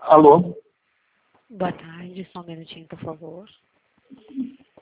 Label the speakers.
Speaker 1: Alô?
Speaker 2: Boa tarde, só um minutinho, por favor.